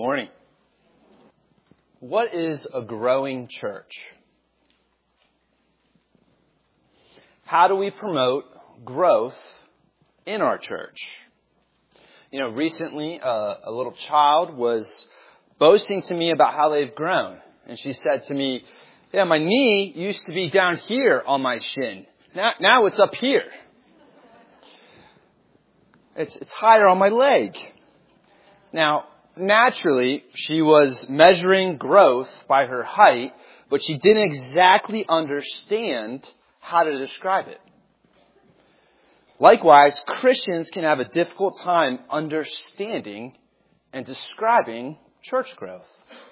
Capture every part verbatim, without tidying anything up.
Morning. What is a growing church? How do we promote growth in our church? You know, recently uh, a little child was boasting to me about how they've grown. And she said to me, yeah, my knee used to be down here on my shin. Now, now it's up here. It's, it's higher on my leg. Now, naturally, she was measuring growth by her height, but she didn't exactly understand how to describe it. Likewise, Christians can have a difficult time understanding and describing church growth.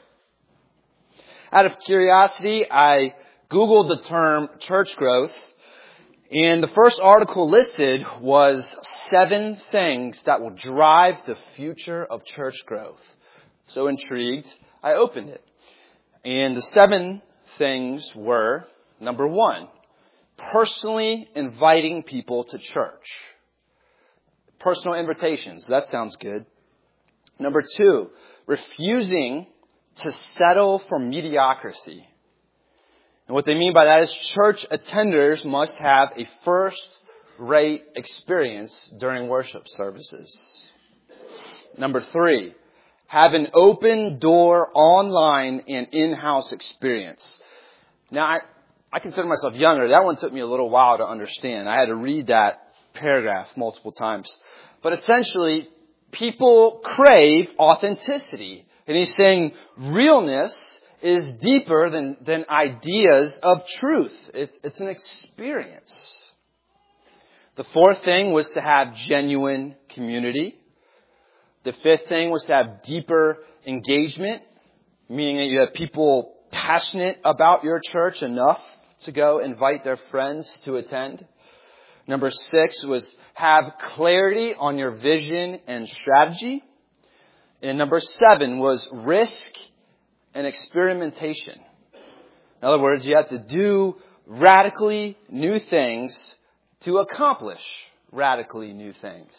Out of curiosity, I Googled the term church growth, and the first article listed was seven things that will drive the future of church growth. So intrigued, I opened it. And the seven things were, number one, personally inviting people to church. Personal invitations, that sounds good. Number two, refusing to settle for mediocrity. And what they mean by that is church attenders must have a first-rate experience during worship services. Number three, have an open door online and in-house experience. Now, I, I consider myself younger. That one took me a little while to understand. I had to read that paragraph multiple times. But essentially, people crave authenticity. And he's saying realness is deeper than, than ideas of truth. It's, it's an experience. The fourth thing was to have genuine community. The fifth thing was to have deeper engagement, meaning that you have people passionate about your church enough to go invite their friends to attend. Number six was have clarity on your vision and strategy. And number seven was risk and experimentation. In other words, you have to do radically new things to accomplish radically new things.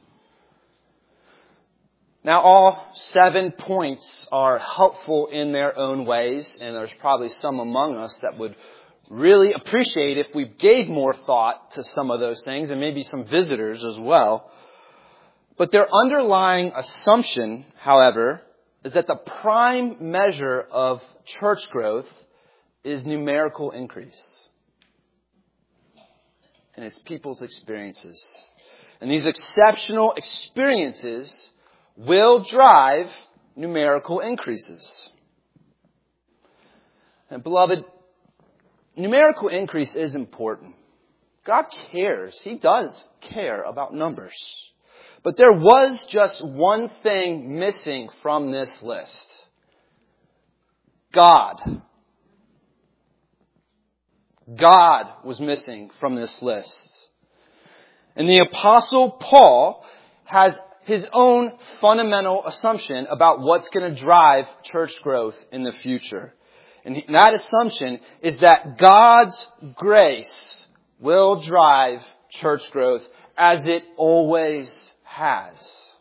Now, all seven points are helpful in their own ways, and there's probably some among us that would really appreciate if we gave more thought to some of those things, and maybe some visitors as well. But their underlying assumption, however, is that the prime measure of church growth is numerical increase. And it's people's experiences. And these exceptional experiences will drive numerical increases. And beloved, numerical increase is important. God cares. He does care about numbers. But there was just one thing missing from this list. God. God was missing from this list. And the Apostle Paul has his own fundamental assumption about what's going to drive church growth in the future. And that assumption is that God's grace will drive church growth as it always has.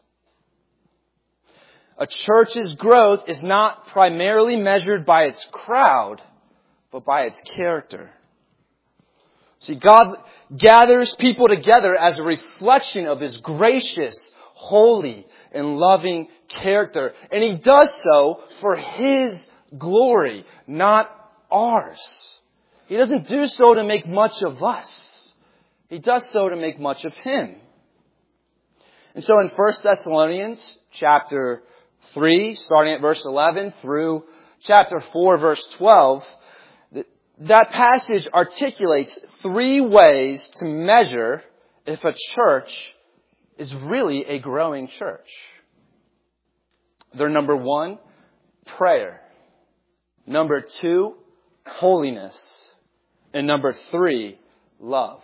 A church's growth is not primarily measured by its crowd, but by its character. See, God gathers people together as a reflection of His gracious, holy, and loving character. And He does so for His glory, not ours. He doesn't do so to make much of us. He does so to make much of Him. And so in First Thessalonians chapter three, starting at verse eleven through chapter four, verse twelve, that passage articulates three ways to measure if a church is really a growing church. They're number one, prayer. Number two, holiness. And number three, love.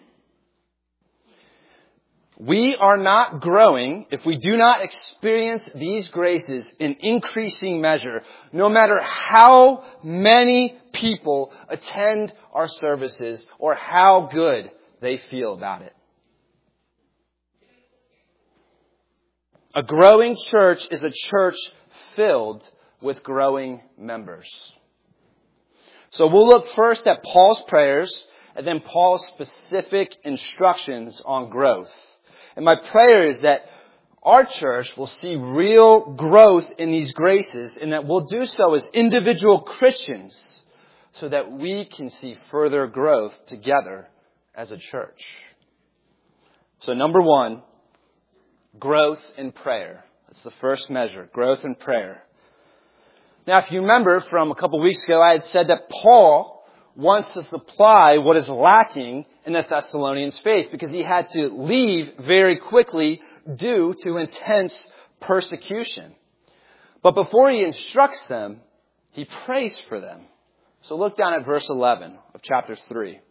We are not growing if we do not experience these graces in increasing measure, no matter how many people attend our services or how good they feel about it. A growing church is a church filled with growing members. So we'll look first at Paul's prayers and then Paul's specific instructions on growth. And my prayer is that our church will see real growth in these graces and that we'll do so as individual Christians so that we can see further growth together as a church. So number one, growth in prayer. That's the first measure, growth in prayer. Now, if you remember from a couple weeks ago, I had said that Paul wants to supply what is lacking in the Thessalonians' faith because he had to leave very quickly due to intense persecution. But before he instructs them, he prays for them. So look down at verse eleven of chapter three.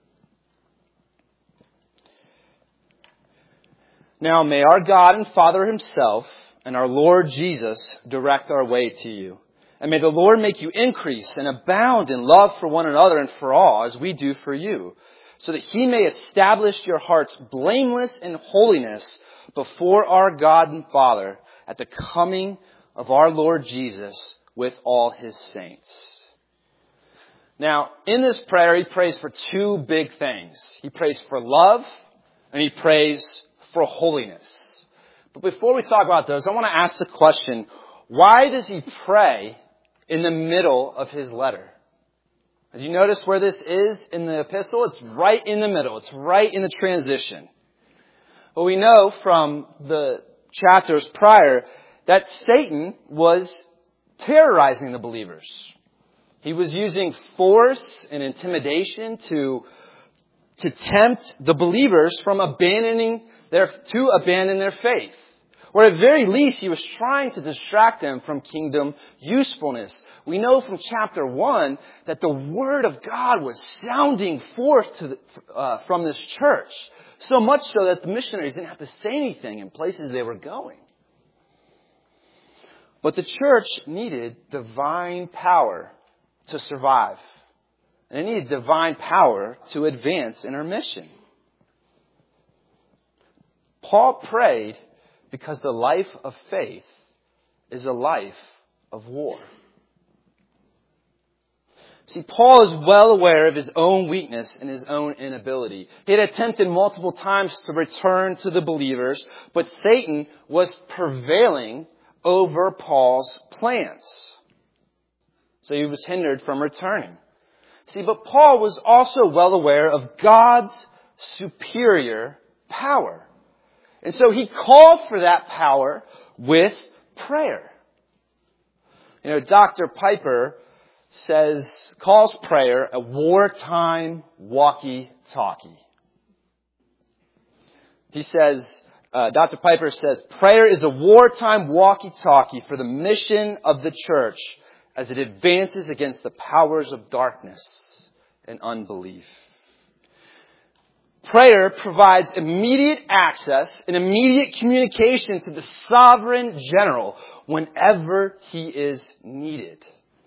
Now may our God and Father himself and our Lord Jesus direct our way to you. And may the Lord make you increase and abound in love for one another and for all, as we do for you, so that he may establish your hearts blameless in holiness before our God and Father at the coming of our Lord Jesus with all his saints. Now, in this prayer, he prays for two big things. He prays for love and he prays for holiness. But before we talk about those, I want to ask the question, why does he pray in the middle of his letter? Did you notice where this is in the epistle? It's right in the middle. It's right in the transition. Well, we know from the chapters prior that Satan was terrorizing the believers. He was using force and intimidation to, to tempt the believers from abandoning their, to abandon their faith. Or at very least, he was trying to distract them from kingdom usefulness. We know from chapter one that the word of God was sounding forth to the, uh, from this church. So much so that the missionaries didn't have to say anything in places they were going. But the church needed divine power to survive. And it needed divine power to advance in our mission. Paul prayed because the life of faith is a life of war. See, Paul is well aware of his own weakness and his own inability. He had attempted multiple times to return to the believers, but Satan was prevailing over Paul's plans. So he was hindered from returning. See, but Paul was also well aware of God's superior power. And so he called for that power with prayer. You know, Doctor Piper says, calls prayer a wartime walkie-talkie. He says, uh, Doctor Piper says, prayer is a wartime walkie-talkie for the mission of the church as it advances against the powers of darkness and unbelief. Prayer provides immediate access and immediate communication to the sovereign general whenever he is needed.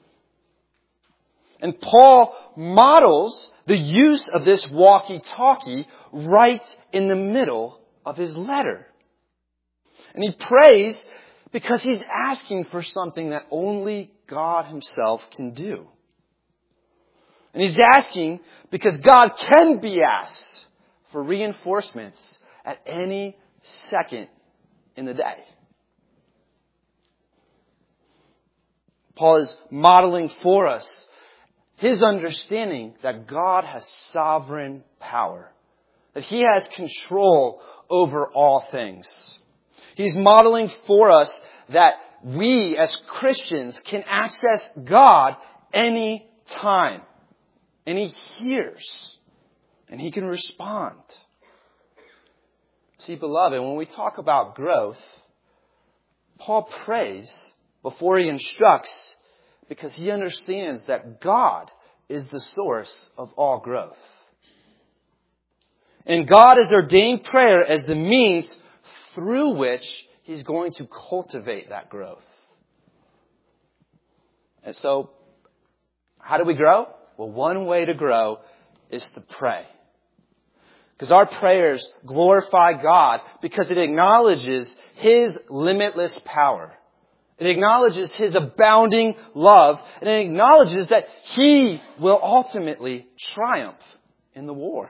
And Paul models the use of this walkie-talkie right in the middle of his letter. And he prays because he's asking for something that only God himself can do. And he's asking because God can be asked for reinforcements at any second in the day. Paul is modeling for us his understanding that God has sovereign power, that he has control over all things. He's modeling for us that we as Christians can access God any time. And he hears. And he can respond. See, beloved, when we talk about growth, Paul prays before he instructs because he understands that God is the source of all growth. And God has ordained prayer as the means through which he's going to cultivate that growth. And so, how do we grow? Well, one way to grow is to pray. Because our prayers glorify God because it acknowledges his limitless power. It acknowledges His abounding love. And it acknowledges that He will ultimately triumph in the war.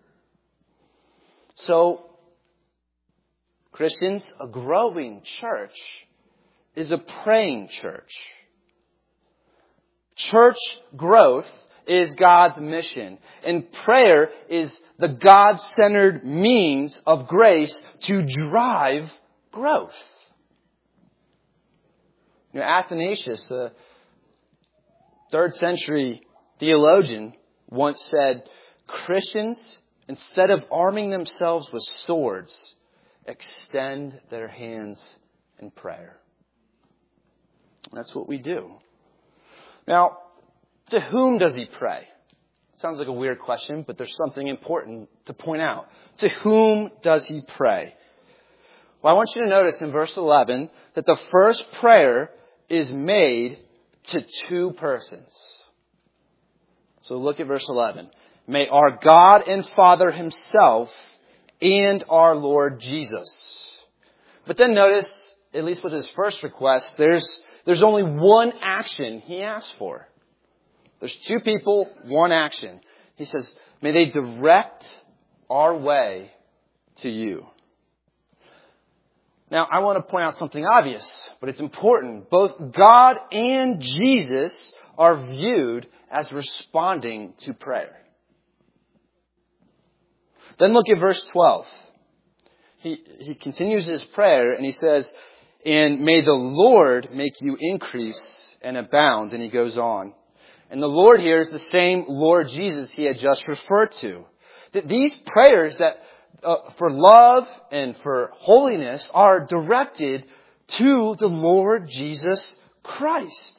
So, Christians, a growing church is a praying church. Church growth is God's mission. And prayer is the God-centered means of grace to drive growth. You know, Athanasius, a third century theologian, once said, Christians, instead of arming themselves with swords, extend their hands in prayer. That's what we do. Now, to whom does he pray? Sounds like a weird question, but there's something important to point out. To whom does he pray? Well, I want you to notice in verse eleven that the first prayer is made to two persons. So look at verse eleven. May our God and Father Himself and our Lord Jesus. But then notice, at least with his first request, there's there's only one action he asks for. There's two people, one action. He says, may they direct our way to you. Now, I want to point out something obvious, but it's important. Both God and Jesus are viewed as responding to prayer. Then look at verse twelve. He, he continues his prayer and he says, and may the Lord make you increase and abound. And he goes on. And the Lord here is the same Lord Jesus he had just referred to. That these prayers that uh, for love and for holiness are directed to the Lord Jesus Christ.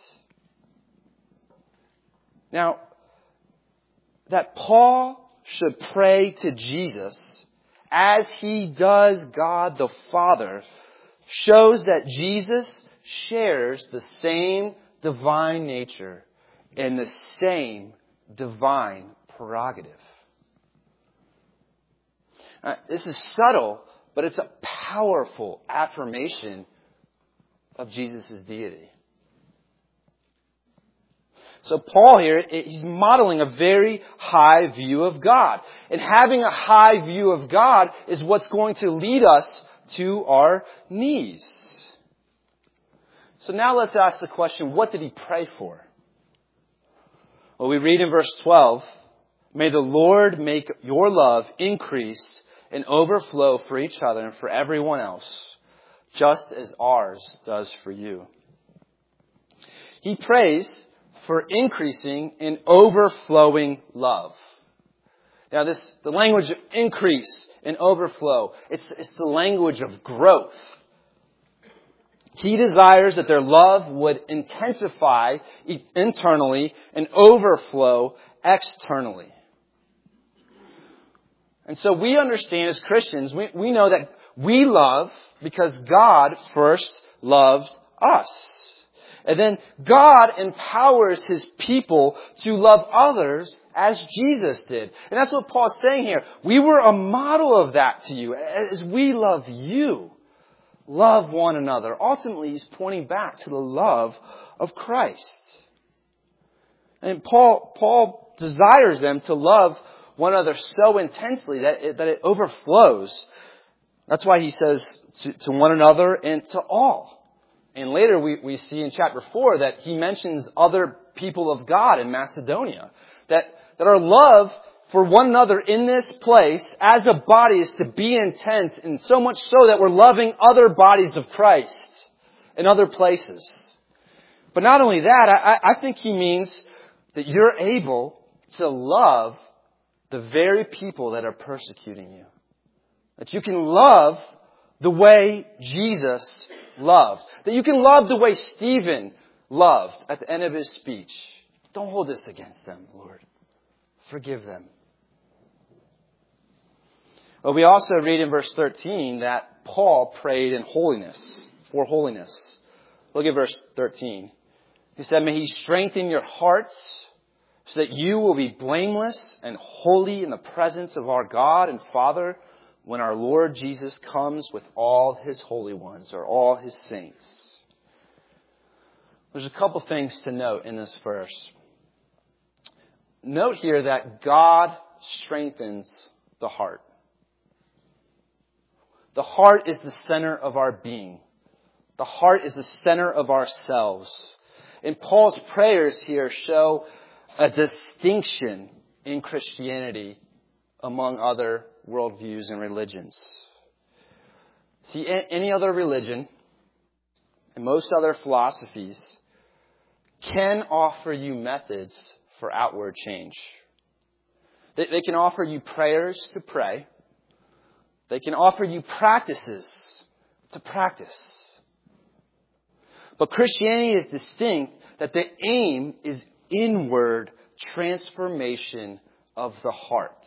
Now, that Paul should pray to Jesus as he does God the Father shows that Jesus shares the same divine nature and the same divine prerogative. Uh, this is subtle, but it's a powerful affirmation of Jesus' deity. So Paul here, he's modeling a very high view of God. And having a high view of God is what's going to lead us to our knees. So now let's ask the question, what did he pray for? Well, we read in verse twelve, may the Lord make your love increase and overflow for each other and for everyone else, just as ours does for you. He prays for increasing and overflowing love. Now this, the language of increase and overflow, it's, it's the language of growth. He desires that their love would intensify internally and overflow externally. And so we understand as Christians, we, we know that we love because God first loved us. And then God empowers His people to love others as Jesus did. And that's what Paul's saying here. We were a model of that to you as we love you. Love one another. Ultimately, he's pointing back to the love of Christ. And Paul, Paul desires them to love one another so intensely that it, that it overflows. That's why he says to, to one another and to all. And later we, we see in chapter four that he mentions other people of God in Macedonia. That, that our love for one another in this place as a body is to be intense, and so much so that we're loving other bodies of Christ in other places. But not only that, I, I think he means that you're able to love the very people that are persecuting you. That you can love the way Jesus loved. That you can love the way Stephen loved at the end of his speech. Don't hold this against them, Lord. Forgive them. But we also read in verse thirteen that Paul prayed in holiness, for holiness. Look at verse thirteen. He said, may He strengthen your hearts so that you will be blameless and holy in the presence of our God and Father when our Lord Jesus comes with all His holy ones or all His saints. There's a couple things to note in this verse. Note here that God strengthens the heart. The heart is the center of our being. The heart is the center of ourselves. And Paul's prayers here show a distinction in Christianity among other worldviews and religions. See, any other religion and most other philosophies can offer you methods for outward change. They, they can offer you prayers to pray. They can offer you practices to practice. But Christianity is distinct that the aim is inward transformation of the heart.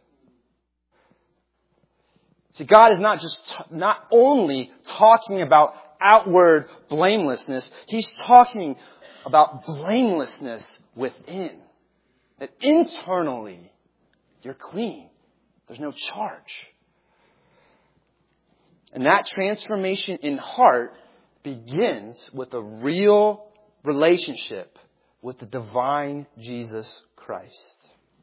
See, God is not just, not only talking about outward blamelessness, He's talking about blamelessness within. That internally, you're clean. There's no charge. And that transformation in heart begins with a real relationship with the divine Jesus Christ.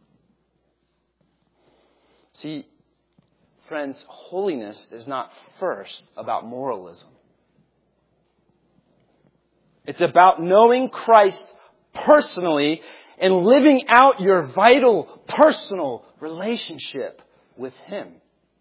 See, friends, holiness is not first about moralism. It's about knowing Christ personally and living out your vital personal relationship with Him.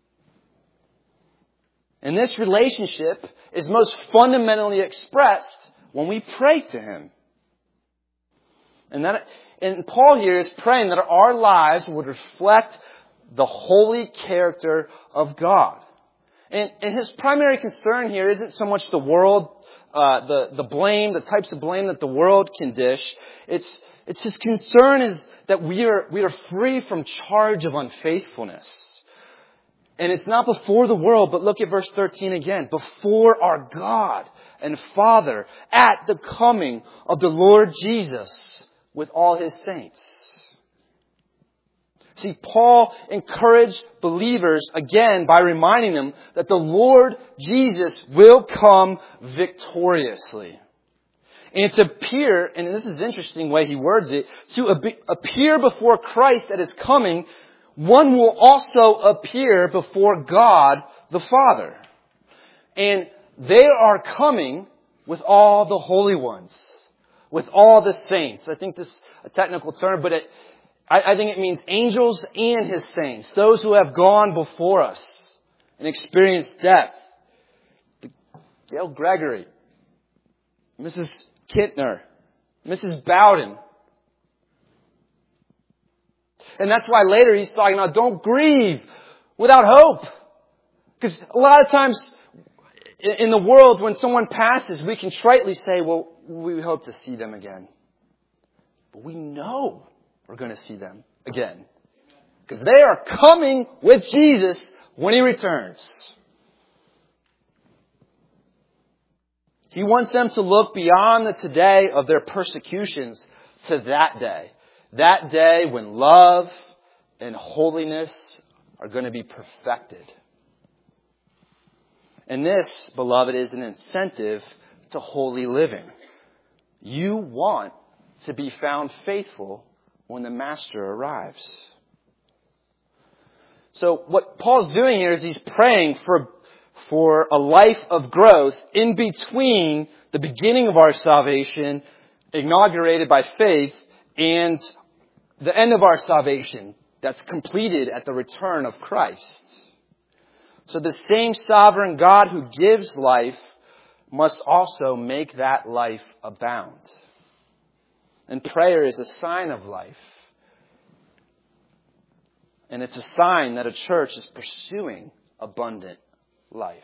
And this relationship is most fundamentally expressed when we pray to Him. And that, and Paul here is praying that our lives would reflect the holy character of God. And, and his primary concern here isn't so much the world, uh, the, the blame, the types of blame that the world can dish. It's, it's his concern is that we are, we are free from charge of unfaithfulness. And it's not before the world, but look at verse thirteen again. Before our God and Father at the coming of the Lord Jesus with all His saints. See, Paul encouraged believers again by reminding them that the Lord Jesus will come victoriously. And to appear, and this is an interesting way he words it, to appear before Christ at His coming, one will also appear before God the Father. And they are coming with all the holy ones, with all the saints. I think this is a technical term, but it, I, I think it means angels and His saints, those who have gone before us and experienced death. Gail Gregory, Missus Kintner, Missus Bowden. And that's why later he's talking about don't grieve without hope. Because a lot of times in the world when someone passes, we can tritely say, well, we hope to see them again. But we know we're going to see them again. Because they are coming with Jesus when He returns. He wants them to look beyond the today of their persecutions to that day. That day when love and holiness are going to be perfected. And this, beloved, is an incentive to holy living. You want to be found faithful when the Master arrives. So what Paul's doing here is he's praying for, for a life of growth in between the beginning of our salvation, inaugurated by faith, and the end of our salvation that's completed at the return of Christ. So the same sovereign God who gives life must also make that life abound. And prayer is a sign of life. And it's a sign that a church is pursuing abundant life.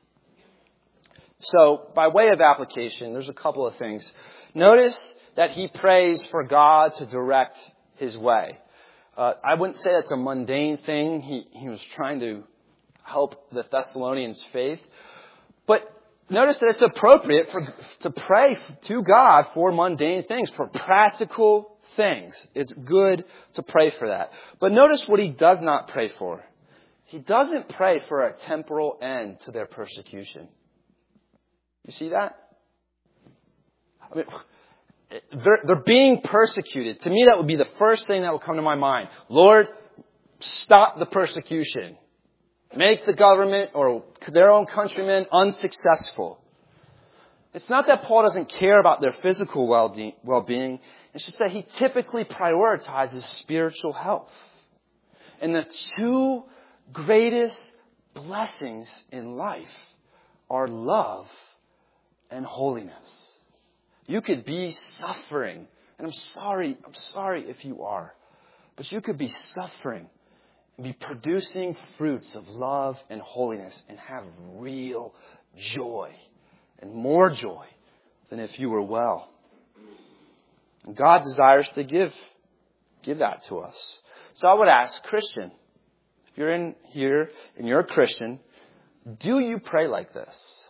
So, by way of application, there's a couple of things. Notice that he prays for God to direct his way. Uh, I wouldn't say that's a mundane thing. He, he was trying to help the Thessalonians' faith. But notice that it's appropriate for, to pray to God for mundane things, for practical things. It's good to pray for that. But notice what he does not pray for. He doesn't pray for a temporal end to their persecution. You see that? I mean, they're, they're being persecuted. To me, that would be the first thing that would come to my mind. Lord, stop the persecution. Make the government or their own countrymen unsuccessful. It's not that Paul doesn't care about their physical well-being. It's just that he typically prioritizes spiritual health. And the two greatest blessings in life are love and holiness. You could be suffering, and I'm sorry, I'm sorry if you are, but you could be suffering and be producing fruits of love and holiness and have real joy and more joy than if you were well. And God desires to give, give that to us. So I would ask, Christian, if you're in here and you're a Christian, do you pray like this?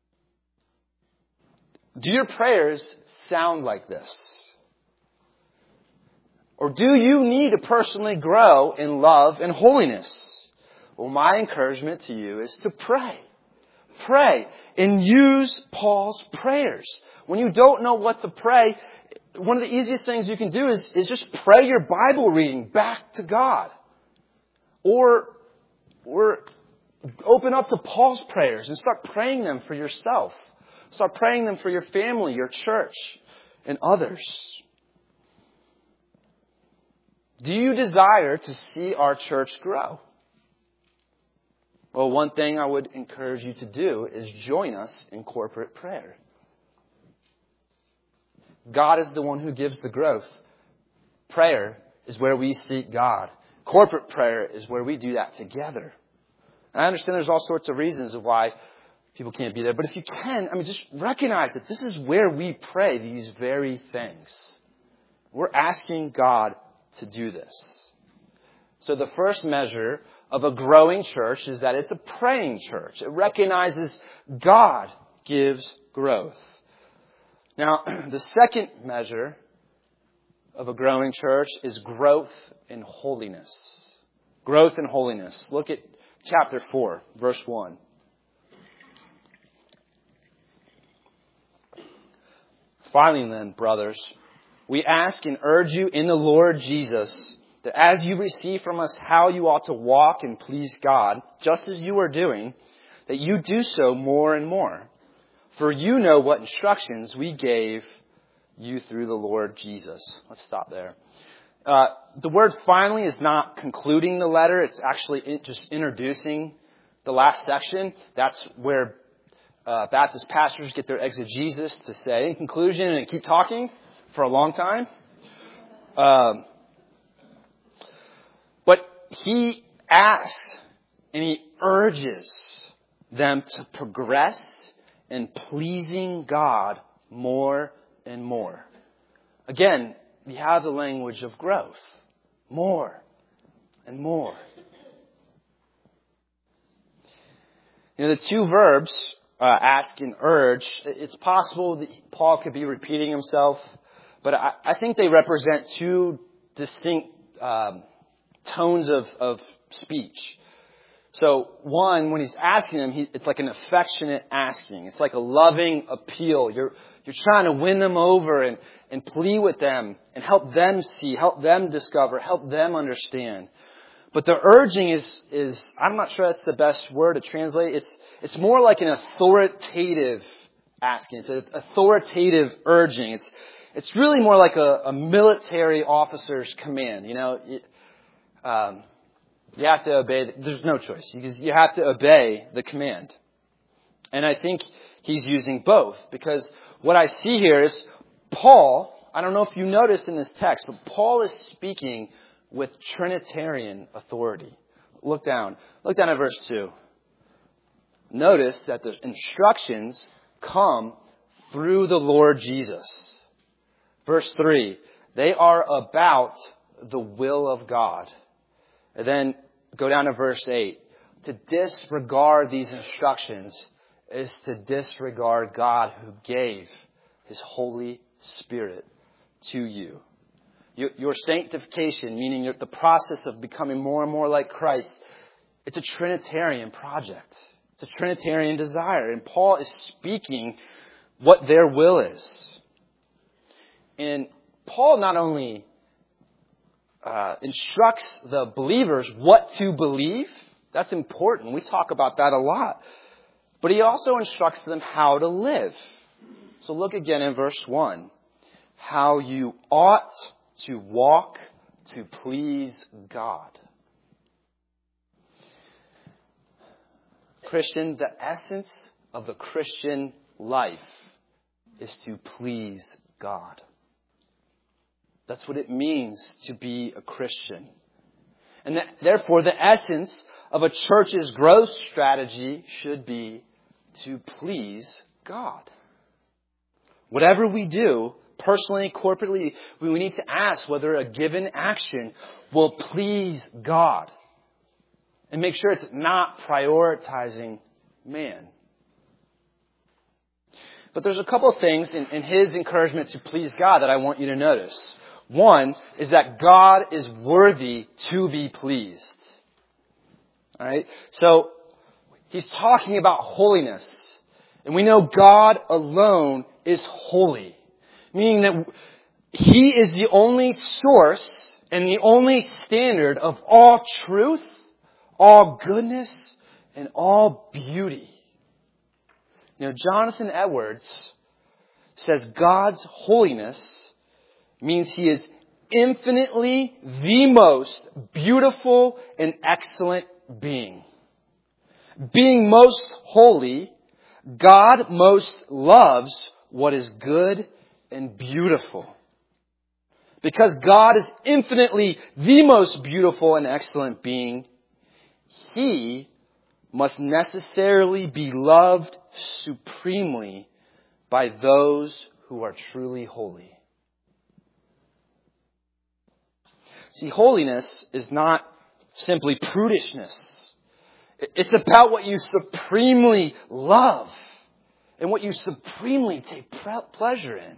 Do your prayers sound like this? Or do you need to personally grow in love and holiness? Well, my encouragement to you is to pray. Pray and use Paul's prayers. When you don't know what to pray, one of the easiest things you can do is, is just pray your Bible reading back to God. Or, or open up to Paul's prayers and start praying them for yourself. Start praying them for your family, your church, and others. Do you desire to see our church grow? Well, one thing I would encourage you to do is join us in corporate prayer. God is the one who gives the growth. Prayer is where we seek God. Corporate prayer is where we do that together. And I understand there's all sorts of reasons of why people can't be there. But if you can, I mean, just recognize that this is where we pray these very things. We're asking God to do this. So the first measure of a growing church is that it's a praying church. It recognizes God gives growth. Now, the second measure of a growing church is growth in holiness. Growth in holiness. Look at chapter four, verse one. Finally then, brothers, we ask and urge you in the Lord Jesus that as you receive from us how you ought to walk and please God, just as you are doing, that you do so more and more. For you know what instructions we gave you through the Lord Jesus. Let's stop there. Uh, the word finally is not concluding the letter. It's actually in, just introducing the last section. That's where uh, Baptist pastors get their exegesis to say in conclusion and keep talking for a long time. Um, but he asks and he urges them to progress in pleasing God more and more. Again, you have the language of growth. More and more. You know, the two verbs, uh, ask and urge, it's possible that Paul could be repeating himself, but I, I think they represent two distinct um, tones of, of speech. So one, when he's asking them, he, it's like an affectionate asking. It's like a loving appeal. You're you're trying to win them over and, and plead with them and help them see, help them discover, help them understand. But the urging is, is I'm not sure that's the best word to translate. It's it's more like an authoritative asking. It's an authoritative urging. It's it's really more like a, a military officer's command. You know, it, um, you have to obey. There's no choice because you have to obey the command. And I think he's using both because what I see here is Paul, I don't know if you notice in this text, but Paul is speaking with Trinitarian authority. Look down. Look down at verse two. Notice that the instructions come through the Lord Jesus. Verse three. They are about the will of God. And then go down to verse eight. To disregard these instructions is to disregard God who gave His Holy Spirit to you. Your sanctification, meaning the process of becoming more and more like Christ, it's a Trinitarian project. It's a Trinitarian desire. And Paul is speaking what their will is. And Paul not only uh, instructs the believers what to believe, that's important. We talk about that a lot. But he also instructs them how to live. So look again in verse one. How you ought to walk to please God. Christian, the essence of the Christian life is to please God. That's what it means to be a Christian. And that, therefore, the essence of a church's growth strategy should be to please God. Whatever we do, personally, corporately, we need to ask whether a given action will please God. And make sure it's not prioritizing man. But there's a couple of things in, in his encouragement to please God that I want you to notice. One is that God is worthy to be pleased. All right? So he's talking about holiness. And we know God alone is holy. Meaning that he is the only source and the only standard of all truth, all goodness, and all beauty. You know, Jonathan Edwards says God's holiness means he is infinitely the most beautiful and excellent being. Being most holy, God most loves what is good and beautiful. Because God is infinitely the most beautiful and excellent being, he must necessarily be loved supremely by those who are truly holy. See, holiness is not simply prudishness. It's about what you supremely love and what you supremely take pleasure in.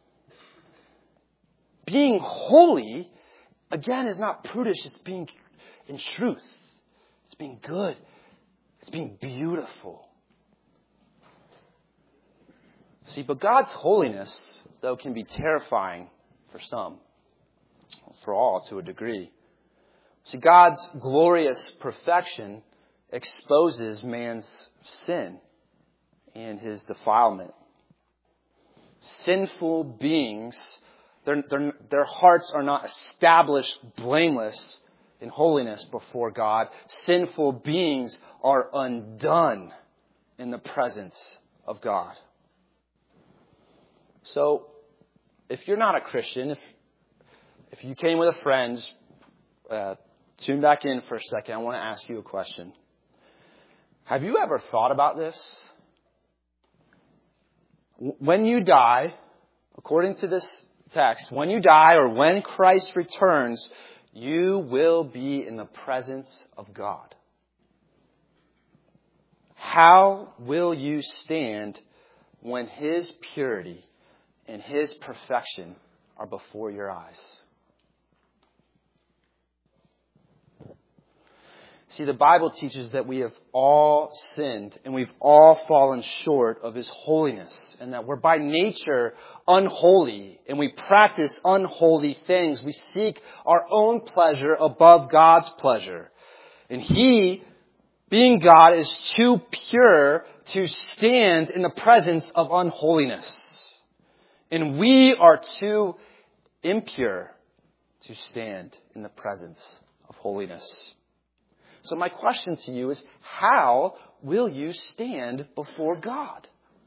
Being holy, again, is not prudish. It's being in truth. It's being good. It's being beautiful. See, but God's holiness, though, can be terrifying for some. For all, to a degree. See, God's glorious perfection exposes man's sin and his defilement. Sinful beings, their, their, their hearts are not established blameless in holiness before God. Sinful beings are undone in the presence of God. So, if you're not a Christian, if If you came with a friend, uh, tune back in for a second. I want to ask you a question. Have you ever thought about this? When you die, according to this text, when you die or when Christ returns, you will be in the presence of God. How will you stand when His purity and His perfection are before your eyes? See, the Bible teaches that we have all sinned and we've all fallen short of His holiness, and that we're by nature unholy and we practice unholy things. We seek our own pleasure above God's pleasure. And He, being God, is too pure to stand in the presence of unholiness. And we are too impure to stand in the presence of holiness. So my question to you is, how will you stand before God?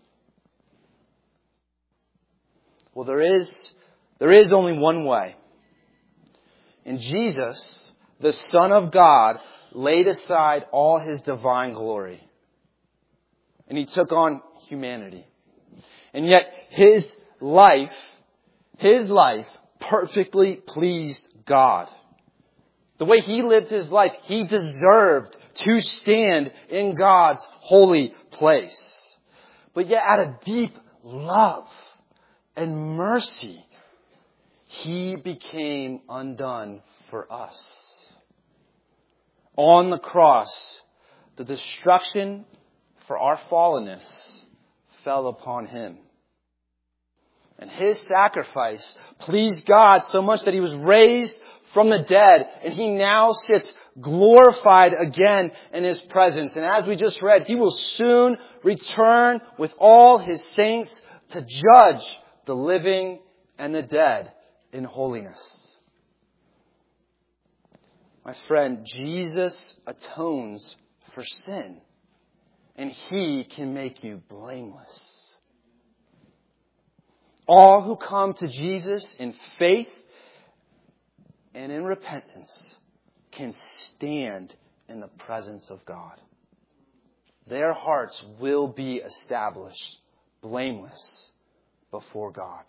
Well, there is, there is only one way. And Jesus, the Son of God, laid aside all His divine glory. And He took on humanity. And yet His life, His life perfectly pleased God. The way He lived His life, He deserved to stand in God's holy place. But yet out of deep love and mercy, He became undone for us. On the cross, the destruction for our fallenness fell upon Him. And his sacrifice pleased God so much that he was raised from the dead, and he now sits glorified again in his presence. And as we just read, he will soon return with all his saints to judge the living and the dead in holiness. My friend, Jesus atones for sin, and he can make you blameless. All who come to Jesus in faith and in repentance can stand in the presence of God. Their hearts will be established blameless before God.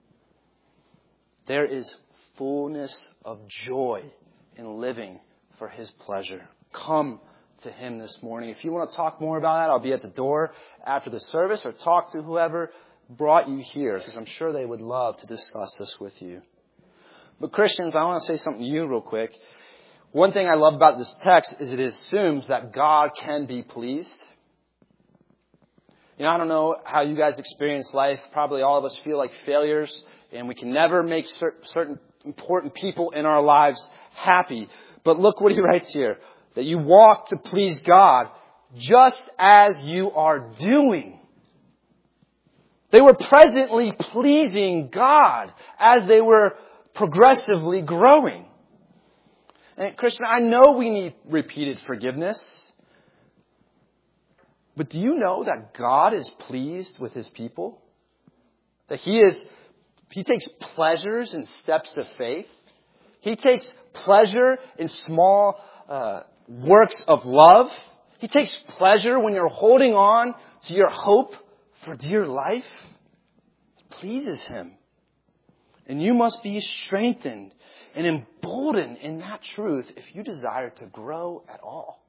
There is fullness of joy in living for his pleasure. Come to him this morning. If you want to talk more about that, I'll be at the door after the service, or talk to whoever brought you here, because I'm sure they would love to discuss this with you. But Christians, I want to say something to you real quick. One thing I love about this text is it assumes that God can be pleased. You know, I don't know how you guys experience life. Probably all of us feel like failures, and we can never make certain important people in our lives happy. But look what he writes here, that you walk to please God just as you are doing. They were presently pleasing God as they were progressively growing. And Christian, I know we need repeated forgiveness. But do you know that God is pleased with his people? That he is, he takes pleasures in steps of faith. He takes pleasure in small uh, works of love. He takes pleasure when you're holding on to your hope for dear life. It pleases him. And you must be strengthened and emboldened in that truth if you desire to grow at all.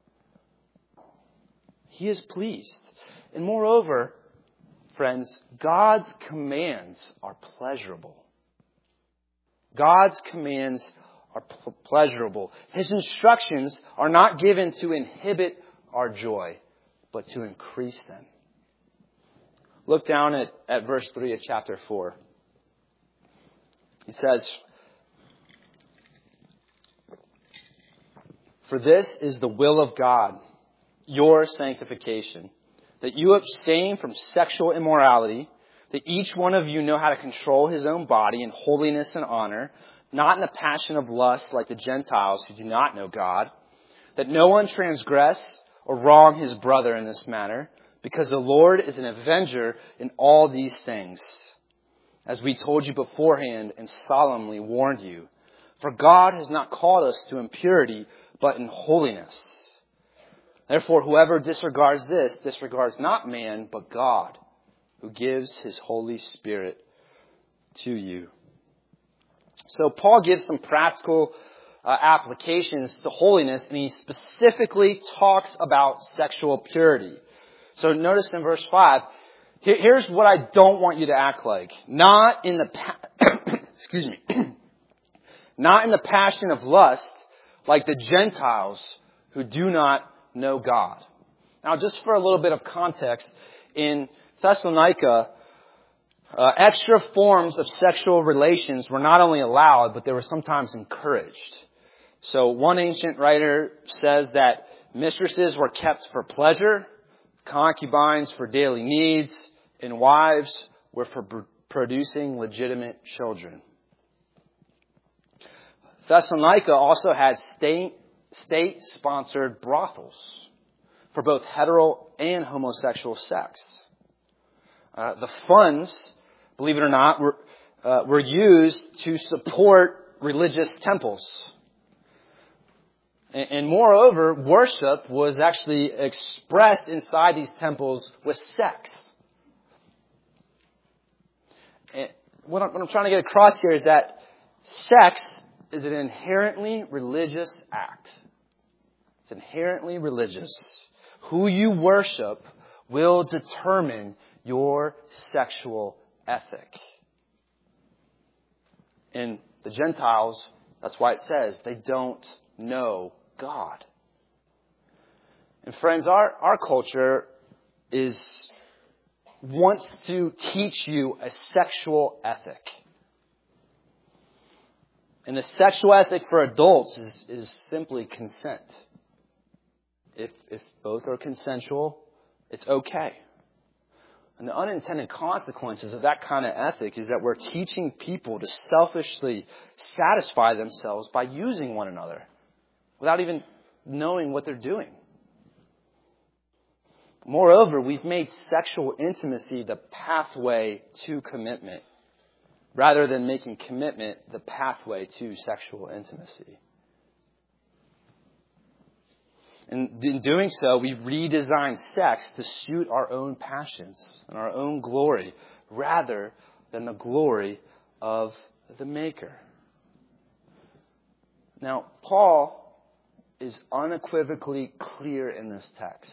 He is pleased. And moreover, friends, God's commands are pleasurable. God's commands are p- pleasurable. His instructions are not given to inhibit our joy, but to increase them. Look down at, at verse three of chapter four. He says, "For this is the will of God, your sanctification, that you abstain from sexual immorality, that each one of you know how to control his own body in holiness and honor, not in the passion of lust like the Gentiles who do not know God, that no one transgress or wrong his brother in this matter, because the Lord is an avenger in all these things, as we told you beforehand and solemnly warned you. For God has not called us to impurity, but in holiness. Therefore, whoever disregards this disregards not man, but God, who gives his Holy Spirit to you." So Paul gives some practical uh, applications to holiness, and he specifically talks about sexual purity. So notice in verse five, here, here's what I don't want you to act like. Not in the pa- excuse me, not in the passion of lust, like the Gentiles who do not know God. Now, just for a little bit of context, in Thessalonica, uh, extra forms of sexual relations were not only allowed, but they were sometimes encouraged. So one ancient writer says that mistresses were kept for pleasure, concubines for daily needs, and wives were for pr- producing legitimate children. Thessalonica also had state, state-sponsored brothels for both hetero and homosexual sex. Uh, the funds, believe it or not, were, uh, were used to support religious temples. And, and moreover, worship was actually expressed inside these temples with sex. And what I'm, what I'm trying to get across here is that sex is an inherently religious act. It's inherently religious. Who you worship will determine your sexual ethic. And the Gentiles, that's why it says they don't know God. And friends, our, our culture is wants to teach you a sexual ethic. And the sexual ethic for adults is, is simply consent. If, if both are consensual, it's okay. And the unintended consequences of that kind of ethic is that we're teaching people to selfishly satisfy themselves by using one another without even knowing what they're doing. Moreover, we've made sexual intimacy the pathway to commitment, rather than making commitment the pathway to sexual intimacy. And in doing so, we redesign sex to suit our own passions and our own glory, rather than the glory of the Maker. Now, Paul is unequivocally clear in this text.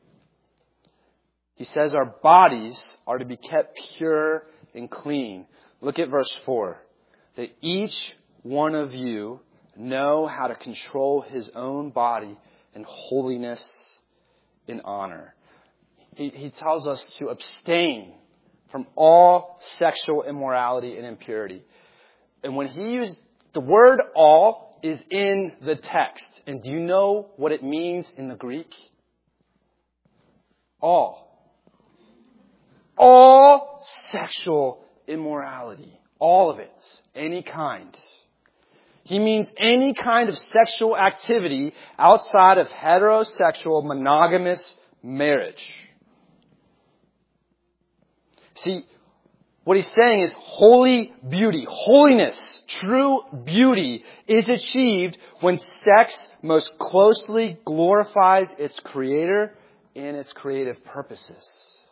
He says our bodies are to be kept pure and clean. Look at verse four. That each one of you know how to control his own body in holiness and honor. He, he tells us to abstain from all sexual immorality and impurity. And when he used the word all is in the text. And do you know what it means in the Greek? All. All sexual immorality. All of it. Any kind. He means any kind of sexual activity outside of heterosexual monogamous marriage. See, what he's saying is holy beauty, holiness, true beauty is achieved when sex most closely glorifies its creator and its creative purposes.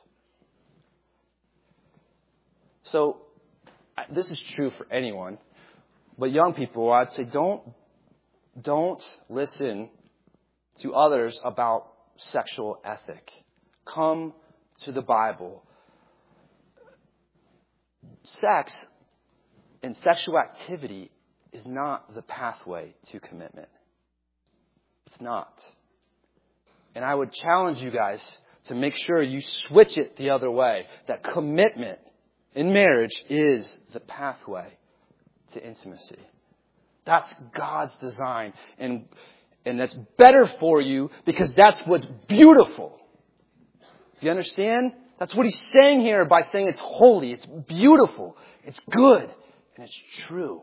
So, this is true for anyone. But young people, I'd say don't, don't listen to others about sexual ethic. Come to the Bible. Sex and sexual activity is not the pathway to commitment. It's not. And I would challenge you guys to make sure you switch it the other way. That commitment in marriage is the pathway to intimacy. That's God's design. And, and that's better for you because that's what's beautiful. Do you understand? That's what he's saying here by saying it's holy, it's beautiful, it's good, and it's true.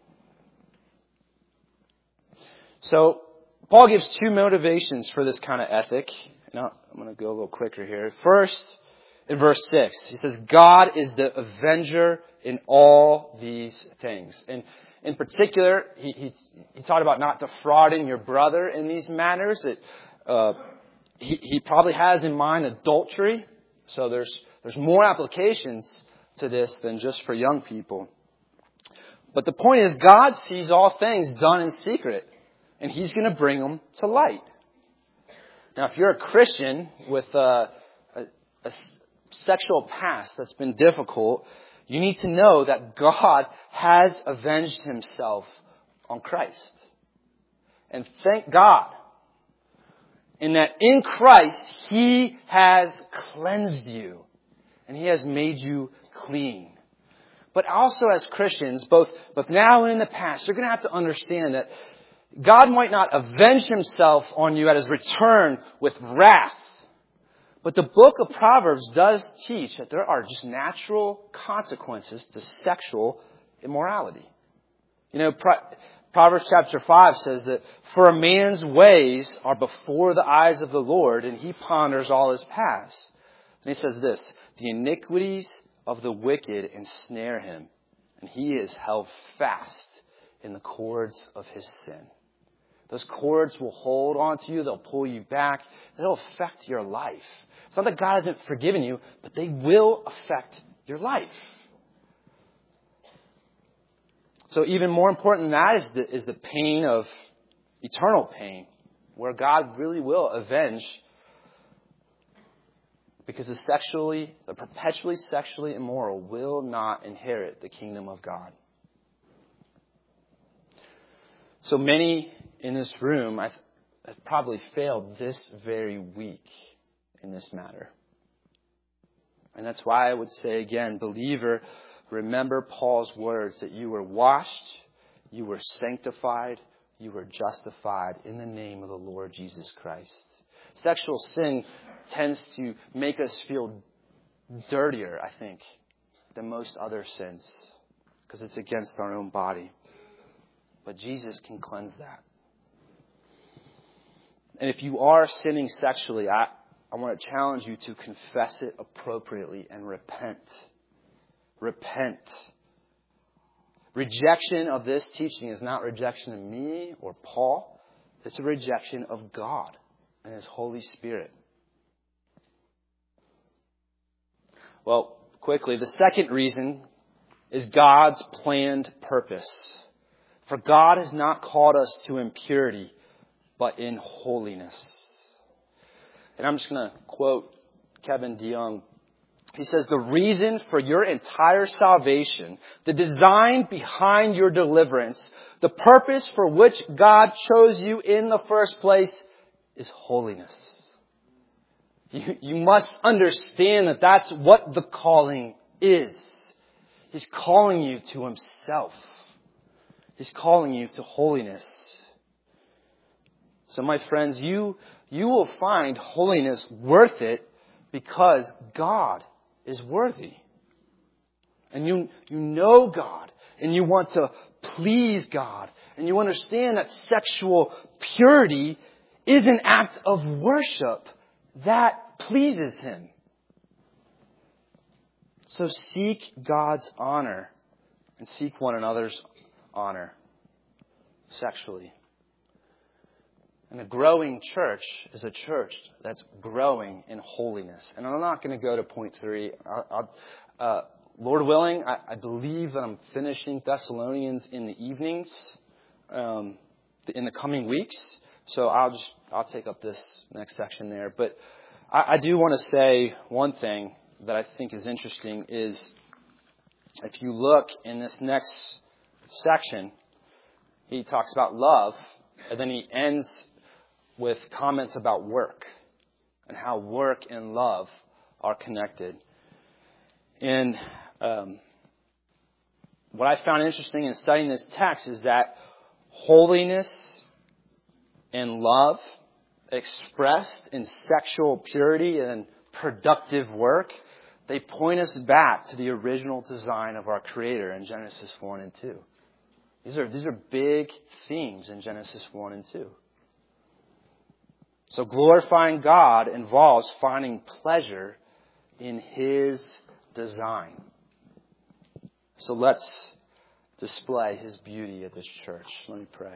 So, Paul gives two motivations for this kind of ethic. Now, I'm going to go a little quicker here. First, in verse six, he says, God is the avenger in all these things. And in particular, he, he, he talked about not defrauding your brother in these matters. It, uh, he, he probably has in mind adultery. So there's there's more applications to this than just for young people. But the point is, God sees all things done in secret, and he's going to bring them to light. Now, if you're a Christian with a, a, a sexual past that's been difficult, you need to know that God has avenged himself on Christ. And thank God. In that in Christ, he has cleansed you. And he has made you clean. But also as Christians, both, both now and in the past, you're going to have to understand that God might not avenge himself on you at his return with wrath. But the book of Proverbs does teach that there are just natural consequences to sexual immorality. You know, Pro- Proverbs chapter five says that for a man's ways are before the eyes of the Lord, and he ponders all his paths. And he says this, the iniquities of the wicked ensnare him, and he is held fast in the cords of his sin. Those cords will hold on to you. They'll pull you back. They'll affect your life. It's not that God hasn't forgiven you, but they will affect your life. So even more important than that is the, is the pain of eternal pain, where God really will avenge, because the sexually, the perpetually sexually immoral will not inherit the kingdom of God. So many in this room have probably failed this very week in this matter. And that's why I would say again, believer, remember Paul's words that you were washed, you were sanctified, you were justified in the name of the Lord Jesus Christ. Sexual sin tends to make us feel dirtier, I think, than most other sins, because it's against our own body. But Jesus can cleanse that. And if you are sinning sexually, I, I want to challenge you to confess it appropriately and repent. Repent. Rejection of this teaching is not rejection of me or Paul. It's a rejection of God and His Holy Spirit. Well, quickly, the second reason is God's planned purpose. For God has not called us to impurity, but in holiness. And I'm just going to quote Kevin DeYoung. He says, the reason for your entire salvation, the design behind your deliverance, the purpose for which God chose you in the first place is holiness. You, you must understand that that's what the calling is. He's calling you to Himself. He's calling you to holiness. So my friends, you, you will find holiness worth it because God is worthy. And you, you know God. And you want to please God. And you understand that sexual purity is an act of worship that pleases Him. So seek God's honor and seek one another's honor sexually. And a growing church is a church that's growing in holiness. And I'm not going to go to point three. I'll, I'll, uh, Lord willing, I, I believe that I'm finishing Thessalonians in the evenings, um, in the coming weeks. So I'll just I'll take up this next section there. But I, I do want to say one thing that I think is interesting is if you look in this next section, he talks about love, and then he ends with comments about work and how work and love are connected. And um, what I found interesting in studying this text is that holiness and love expressed in sexual purity and productive work, they point us back to the original design of our Creator in Genesis one and two. These are, these are big themes in Genesis one and two. So glorifying God involves finding pleasure in His design. So let's display His beauty at this church. Let me pray.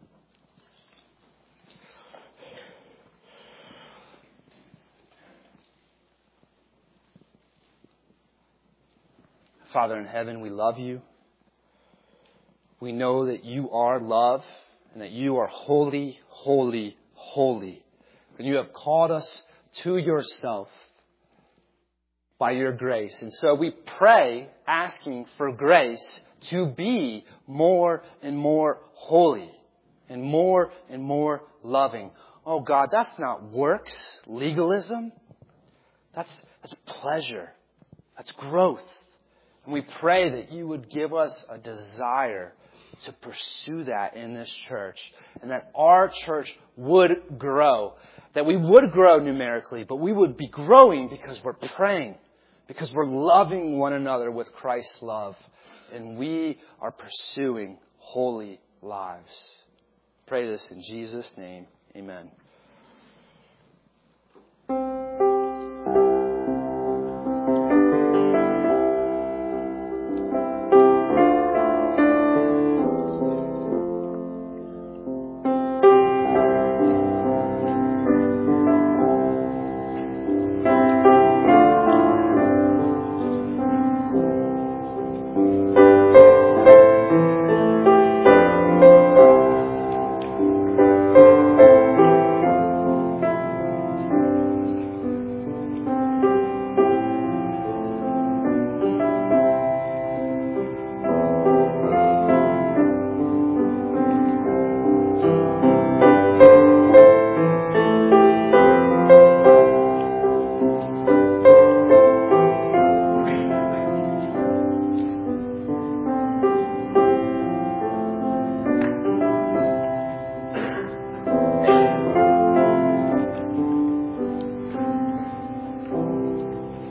Father in heaven, we love You. We know that You are love and that You are holy, holy, holy. And You have called us to Yourself by Your grace. And so we pray, asking for grace to be more and more holy and more and more loving. Oh God, that's not works, legalism. That's, that's pleasure. That's growth. And we pray that You would give us a desire to pursue that in this church, and that our church would grow, that we would grow numerically, but we would be growing because we're praying, because we're loving one another with Christ's love, and we are pursuing holy lives. Pray this in Jesus' name. Amen.